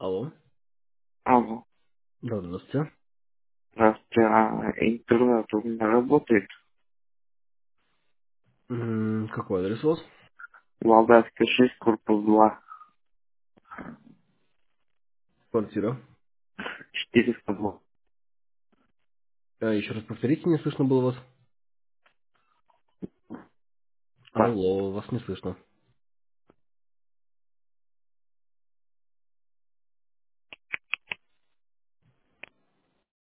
Алло. Алло, Да, здравствуйте. здравствуйте, интернет у меня работает? Какой адрес у вас? Волгоградская 6, корпус 2, Квартира. 402. Еще раз повторите, не слышно было вас. Алло, вас не слышно.